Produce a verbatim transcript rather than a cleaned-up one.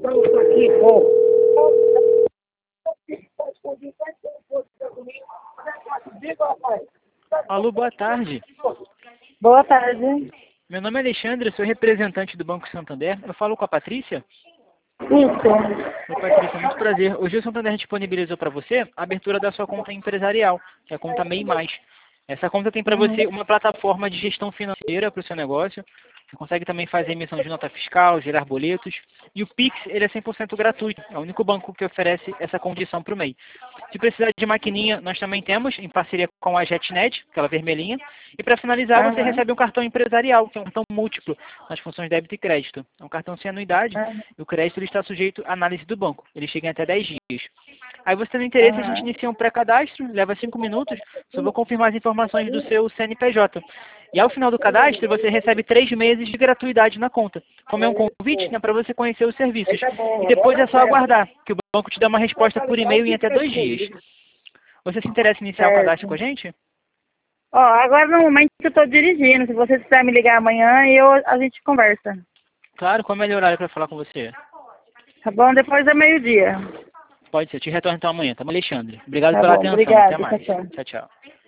Alô, boa tarde. Boa tarde. Meu nome é Alexandre, sou representante do Banco Santander. Eu falo com a Patrícia? Isso. Oi, Patrícia, muito prazer. Hoje o Santander disponibilizou para você a abertura da sua conta empresarial, que é a conta MEI Mais. Essa conta tem para Uhum. você uma plataforma de gestão financeira para o seu negócio. Você consegue também fazer emissão de nota fiscal, gerar boletos. E o Pix, ele é cem por cento gratuito. É o único banco que oferece essa condição para o MEI. Se precisar de maquininha, nós também temos, em parceria com a JetNet, aquela vermelhinha. E para finalizar, você Uhum. recebe um cartão empresarial, que é um cartão múltiplo, nas funções débito e crédito. É um cartão sem anuidade, Uhum. e o crédito ele está sujeito à análise do banco. Ele chega em até dez dias. Aí você tendo interesse, a gente Uhum. inicia um pré-cadastro, leva cinco minutos, só vou confirmar as informações do seu C N P J. E ao final do cadastro, você recebe três meses de gratuidade na conta. Como é um convite, né, para você conhecer os serviços. E depois é só aguardar, que o banco te dá uma resposta por e-mail em até dois dias. Você se interessa em iniciar o cadastro com a Certo. gente? Ó, agora no momento eu estou dirigindo. Se você quiser me ligar amanhã, eu, a gente conversa. Claro, qual é o melhor horário para falar com você? Tá bom? Depois é meio-dia. Pode ser, eu te retorno então amanhã, tá bom, Alexandre? Obrigado Tá pela bom. atenção, até Obrigada. Tchau, mais. tchau. Tchau, tchau.